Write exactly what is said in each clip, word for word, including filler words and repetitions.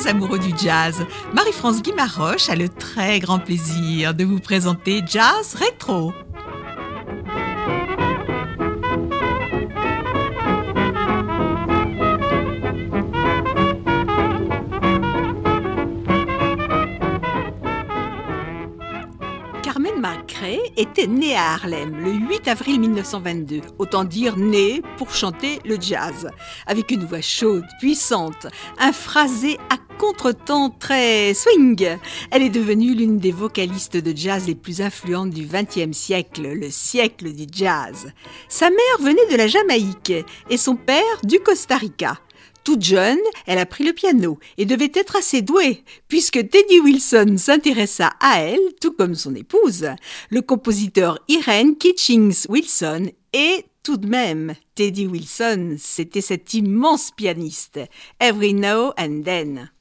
amoureux du jazz, Marie-France Guimaroche a le très grand plaisir de vous présenter Jazz Rétro. Carmen McRae était née à Harlem le huit avril mille neuf cent vingt-deux, autant dire née pour chanter le jazz. Avec une voix chaude, puissante, un phrasé à contretemps très swing, elle est devenue l'une des vocalistes de jazz les plus influentes du vingtième siècle, le siècle du jazz. Sa mère venait de la Jamaïque et son père du Costa Rica. Toute jeune, elle a pris le piano et devait être assez douée, puisque Teddy Wilson s'intéressa à elle, tout comme son épouse, le compositeur Irene Kitchings Wilson. Et tout de même, Teddy Wilson, c'était cet immense pianiste, Every Now and Then.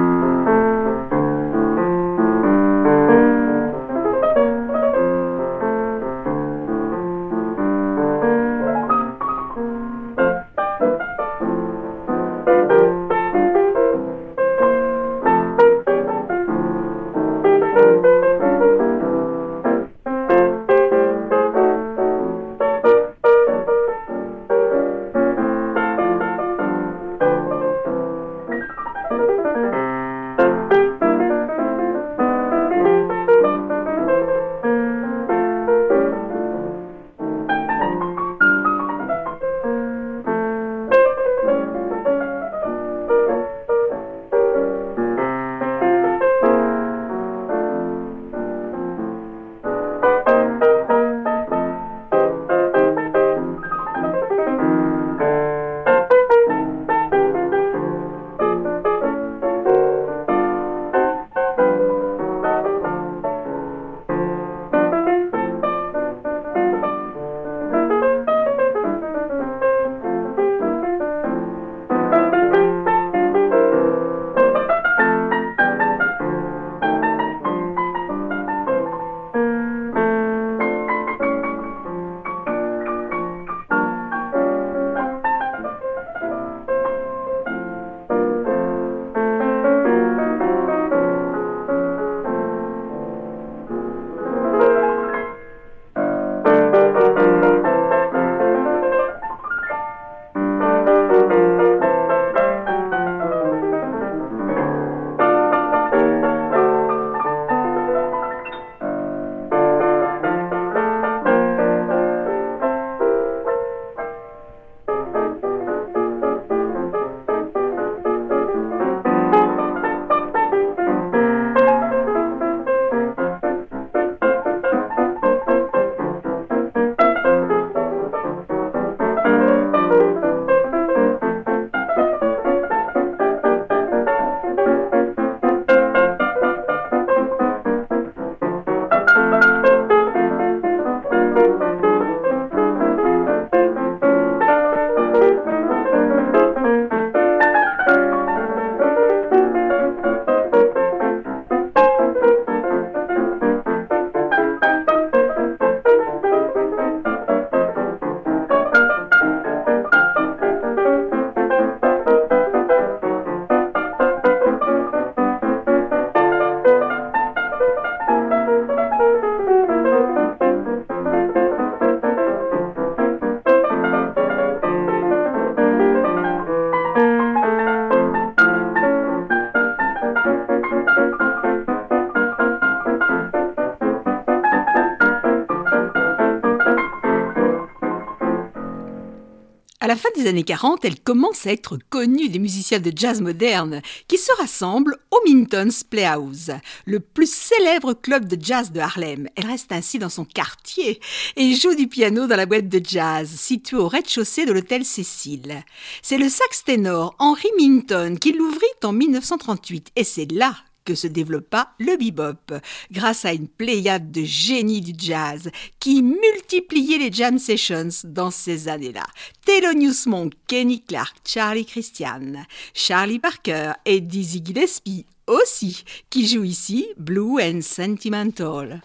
À la fin des années quarante, elle commence à être connue des musiciens de jazz moderne qui se rassemblent au Minton's Playhouse, le plus célèbre club de jazz de Harlem. Elle reste ainsi dans son quartier et joue du piano dans la boîte de jazz située au rez-de-chaussée de l'hôtel Cecil. C'est le sax ténor Henry Minton qui l'ouvrit en mille neuf cent trente-huit et c'est là que se développa le bebop, grâce à une pléiade de génies du jazz qui multipliaient les jam sessions dans ces années-là. Thelonious Monk, Kenny Clarke, Charlie Christian, Charlie Parker et Dizzy Gillespie aussi, qui jouent ici Blue and Sentimental.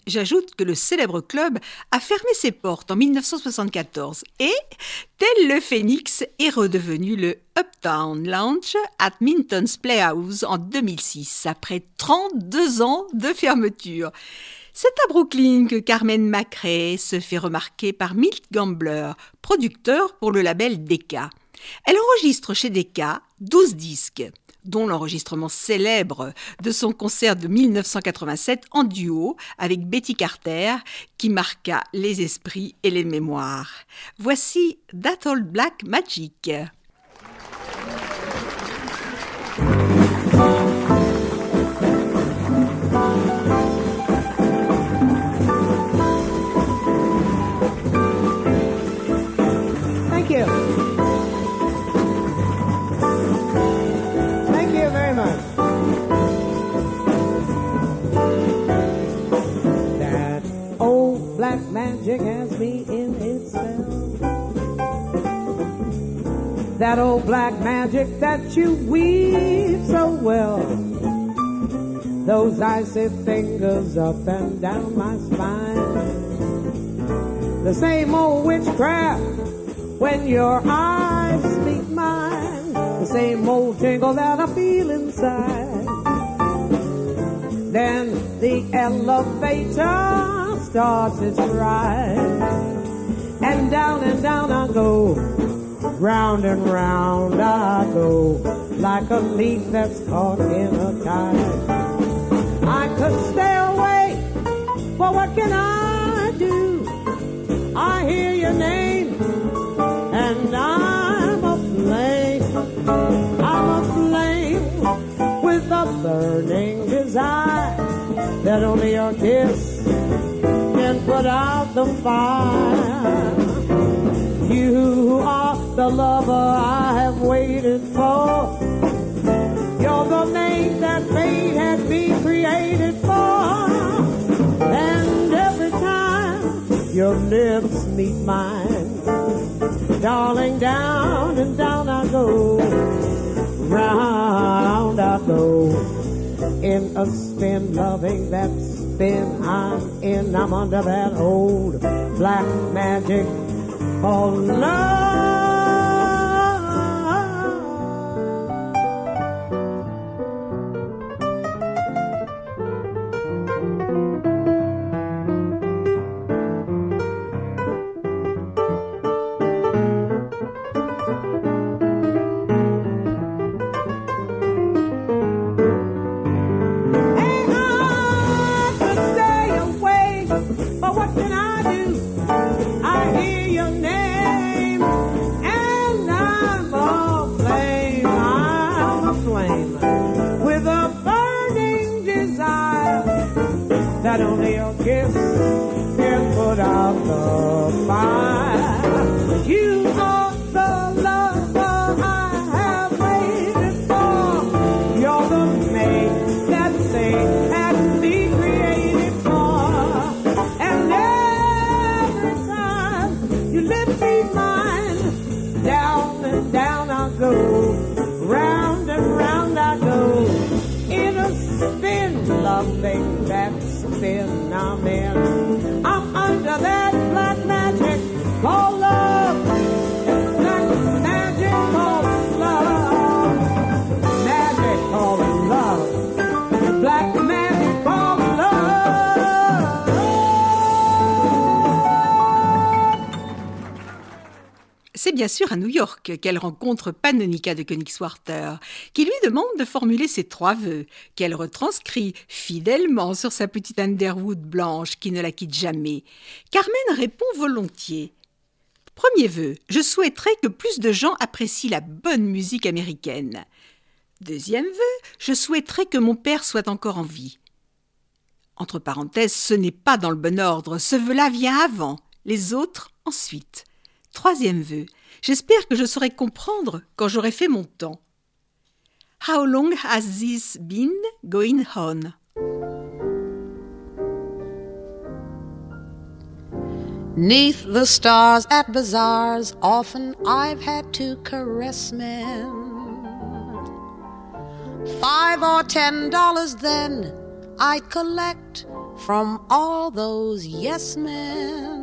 J'ajoute que le célèbre club a fermé ses portes en dix-neuf cent soixante-quatorze et, tel le phénix, est redevenu le Uptown Lounge at Minton's Playhouse en deux mille six, après trente-deux ans de fermeture. C'est à Brooklyn que Carmen McRae se fait remarquer par Milt Gambler, producteur pour le label Decca. Elle enregistre chez Decca douze disques, dont l'enregistrement célèbre de son concert de dix-neuf cent quatre-vingt-sept en duo avec Betty Carter, qui marqua les esprits et les mémoires. Voici That Old Black Magic. Thank you. Thank you very much. That old black magic has me in its spell. That old black magic that you weave so well. Those icy fingers up and down my spine. The same old witchcraft when your eyes meet mine. The same old tingle that I feel inside. Then the elevator starts its ride, and down and down I go, round and round I go, like a leaf that's caught in a tide. I could stay away, but what can I do? I hear your name, and I'm aflame, I'm aflame with a burning desire that only your kiss can put out the fire. You are the lover I have waited for. You're the name that fate had me created for. And every time your lips meet mine, darling, down and down I go, round I go, in a spin, loving that spin I'm in. I'm under that old black magic called love. That only your kiss can put out the fire. You are the lover I have waited for. You're the mate that they had me created for. And every time you lift me mine, down and down I go, round and round I go, in a spin, loving that spin I'm in. I'm under that black magic called love. Black magic called love. Magic called love. Black magic called love. C'est bien sûr à New York qu'elle rencontre Panonica de Königswarter, qui lui demande de formuler ses trois vœux, qu'elle retranscrit fidèlement sur sa petite Underwood blanche qui ne la quitte jamais. Carmen répond volontiers. Premier vœu, je souhaiterais que plus de gens apprécient la bonne musique américaine. Deuxième vœu, je souhaiterais que mon père soit encore en vie. Entre parenthèses, ce n'est pas dans le bon ordre, ce vœu-là vient avant, les autres ensuite. Troisième vœu, j'espère que je saurai comprendre quand j'aurai fait mon temps. How long has this been going on? Neath the stars at bazaars, often I've had to caress men. Five or ten dollars then I'd collect from all those yes men.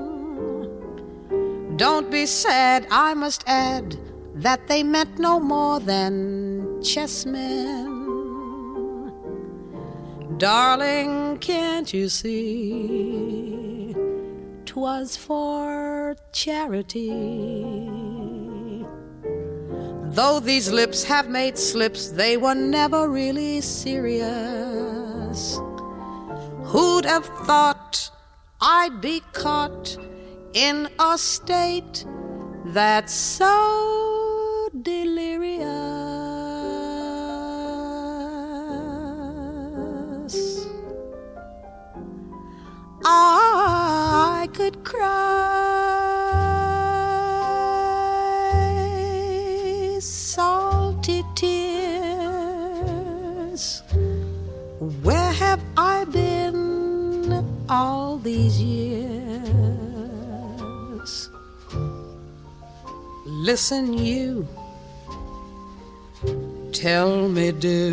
Don't be sad, I must add, that they meant no more than chessmen. Darling, can't you see, 'twas for charity. Though these lips have made slips, they were never really serious. Who'd have thought I'd be caught in a state that's so delirious? I could cry salty tears. Where have I been all these years? Listen, you, tell me,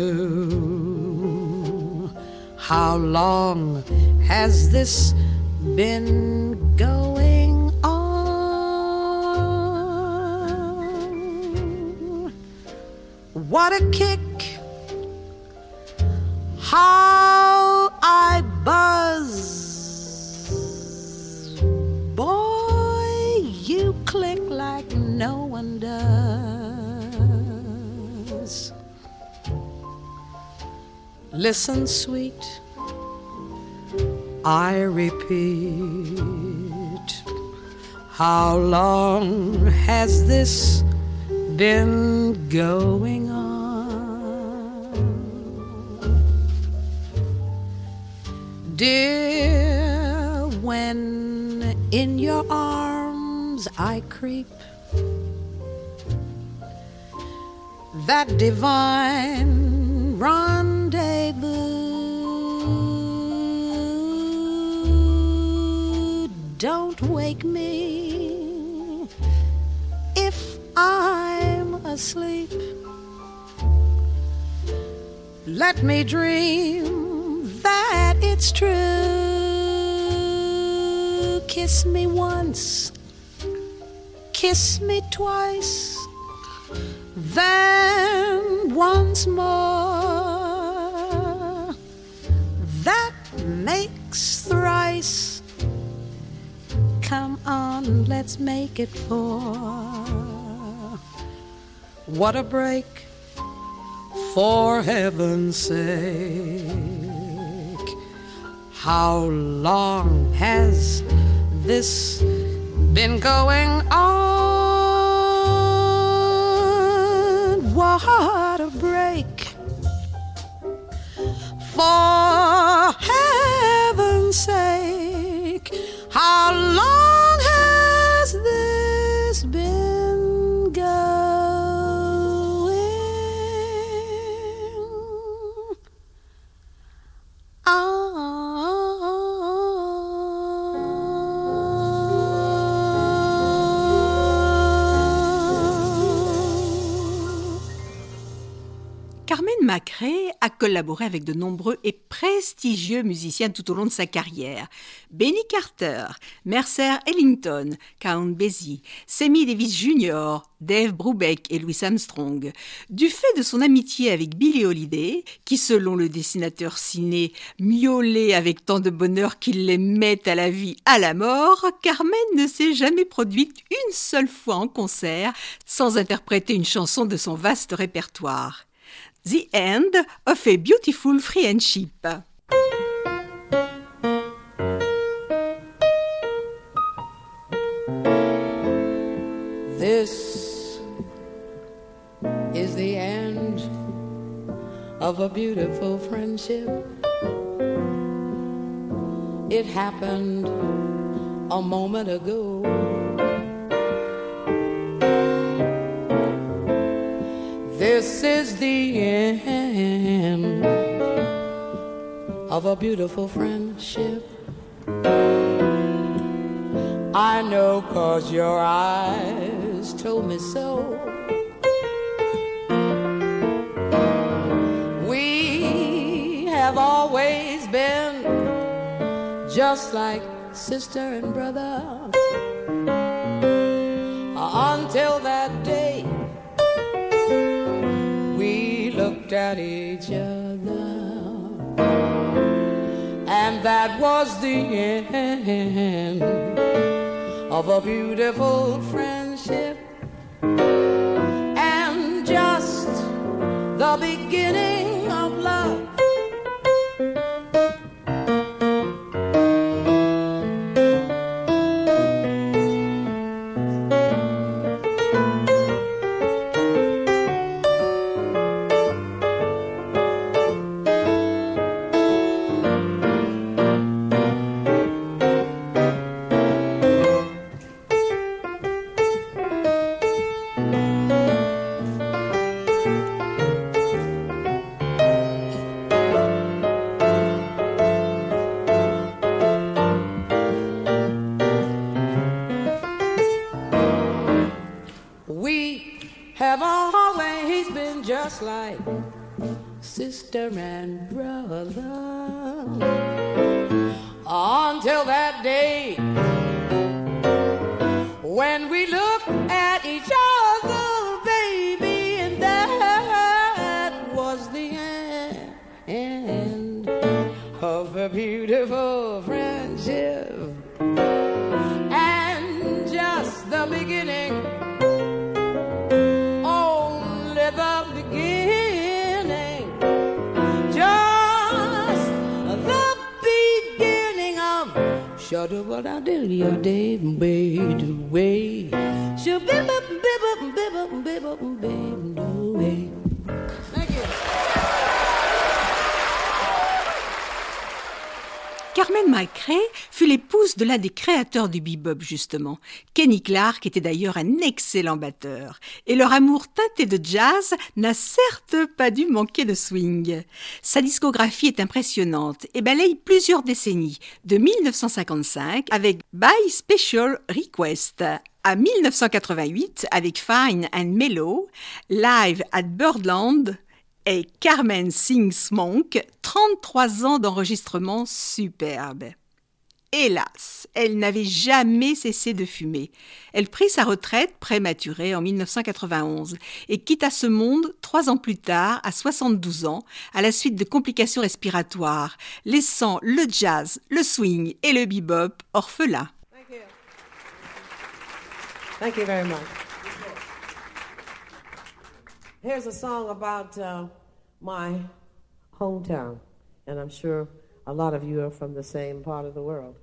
do, how long has this been going on? What a kick! How I buzz! Boy, you click like no one does. Listen, sweet, I repeat, how long has this been going on? Dear, when in your arms I creep, that divine rendezvous, don't wake me if I'm asleep. Let me dream that it's true. Kiss me once, kiss me twice, then once more. That makes thrice. Come on, let's make it four. What a break, for heaven's sake. How long has this been going on? What a break, for heaven's sake. How long has this been going on? Carmen McRae a collaboré avec de nombreux et prestigieux musiciens tout au long de sa carrière. Benny Carter, Mercer Ellington, Count Basie, Sammy Davis junior, Dave Brubeck et Louis Armstrong. Du fait de son amitié avec Billie Holiday, qui selon le dessinateur ciné miaulait avec tant de bonheur qu'il l'aimait à la vie, à la mort, Carmen ne s'est jamais produite une seule fois en concert sans interpréter une chanson de son vaste répertoire. The End of a Beautiful Friendship. This is the end of a beautiful friendship. It happened a moment ago. This is the end of a beautiful friendship. I know 'cause your eyes told me so. We have always been just like sister and brother. Until that day, we looked at each other, and that was the end of a beautiful friendship, and just the beginning of love. Just like sister and brother, until that day when we look at each other, baby, and that was the end of a beautiful friendship, and just the beginning. Shut up, what I did your day, baby, way. Shoo bip up, bip up, bip up, bip up, baby, Thank you. Carmen McRae fut l'épouse de l'un des créateurs du bebop, justement. Kenny Clarke était d'ailleurs un excellent batteur. Et leur amour teinté de jazz n'a certes pas dû manquer de swing. Sa discographie est impressionnante et balaye plusieurs décennies, de dix-neuf cent cinquante-cinq avec By Special Request, à dix-neuf cent quatre-vingt-huit avec Fine and Mellow, Live at Birdland, et Carmen Sings Monk, trente-trois ans d'enregistrement superbe. Hélas, elle n'avait jamais cessé de fumer. Elle prit sa retraite prématurée en dix-neuf cent quatre-vingt-onze et quitta ce monde trois ans plus tard, à soixante-douze ans, à la suite de complications respiratoires, laissant le jazz, le swing et le bebop orphelins. Thank you. Thank you very much. Here's a song about uh, my hometown, and I'm sure a lot of you are from the same part of the world.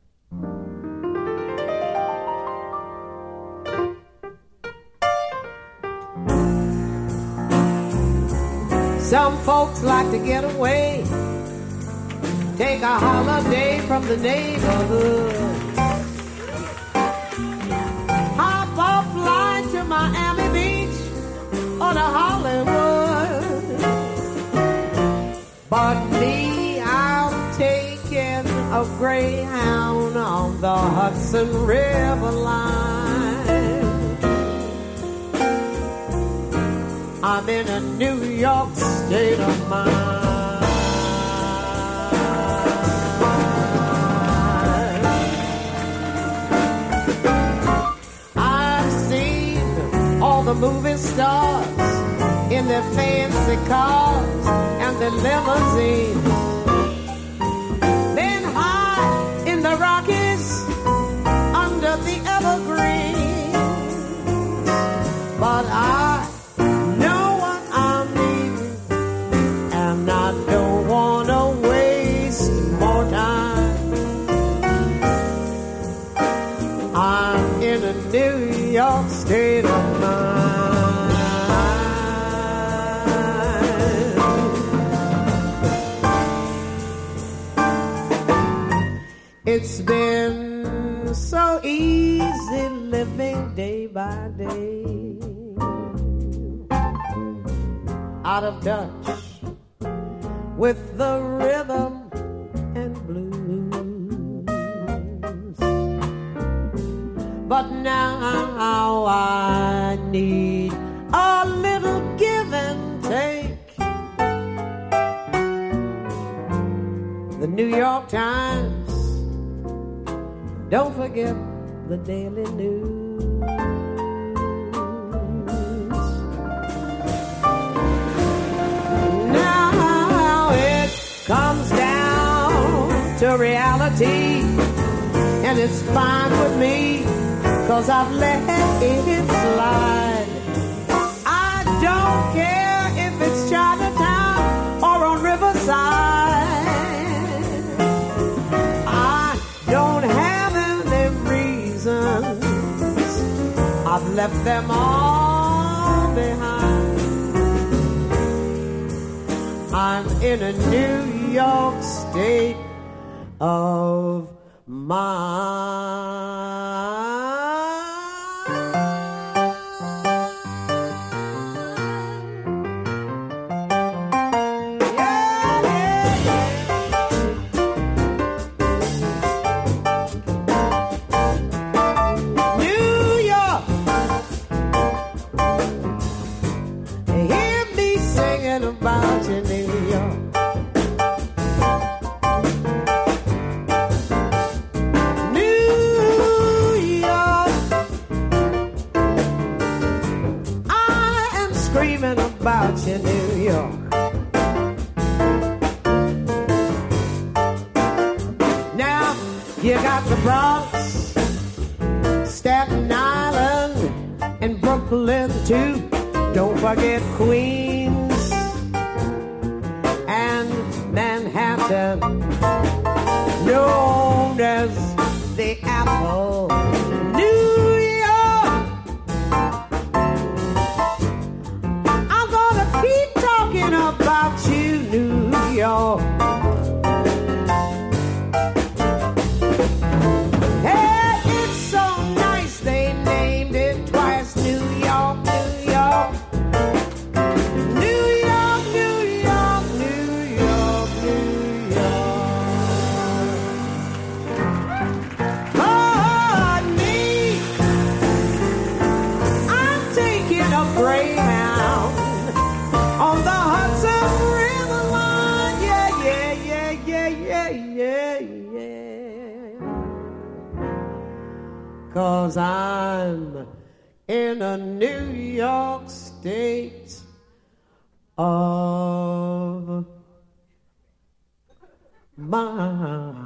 Some folks like to get away, take a holiday from the neighborhood, hop off line to Miami Beach or to Hollywood. But me, I'm taking a Greyhound on the Hudson River line. I'm in a New York state of mind. I've seen all the movie stars in their fancy cars and their limousines, then high in the Rockies under the evergreens. But I know what I'm needing, and I don't want to waste more time. I'm in a New York state of mind. It's been so easy living day by day, out of touch with the rhythm and blues. But now I need a little give and take. The New York Times don't forget the daily news. Now it comes down to reality, and it's fine with me, 'cause I've let it slide. I don't care if it's Chinatown or on Riverside. I don't have any reasons, I've left them all behind. I'm in a New York state of mind. About you, New York. New York, I am screaming about you, New York. Now you got the Bronx, Staten Island, and Brooklyn too. Don't forget Queens, Manhattan, known as the Apple. New York, I'm gonna keep talking about you, New York. Hey, it's so nice they named it twice, New York, New York. Cause I'm in a New York state of mind.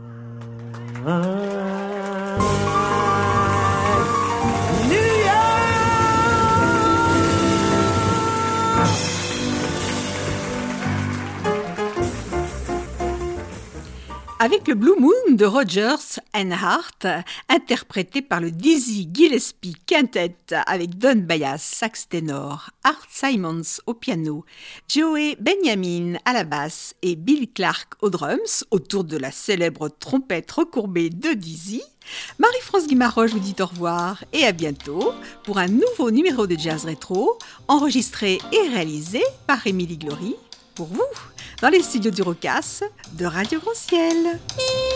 New Avec le Blue Moon de Rodgers and Hart, interprété par le Dizzy Gillespie Quintet avec Don Byas sax ténor, Art Simons au piano, Joey Benjamin à la basse et Bill Clark aux drums, autour de la célèbre trompette recourbée de Dizzy, Marie-France Guimarães vous dit au revoir et à bientôt pour un nouveau numéro de Jazz Rétro, enregistré et réalisé par Émilie Glory, pour vous, dans les studios du Rocas de Radio Grand Ciel.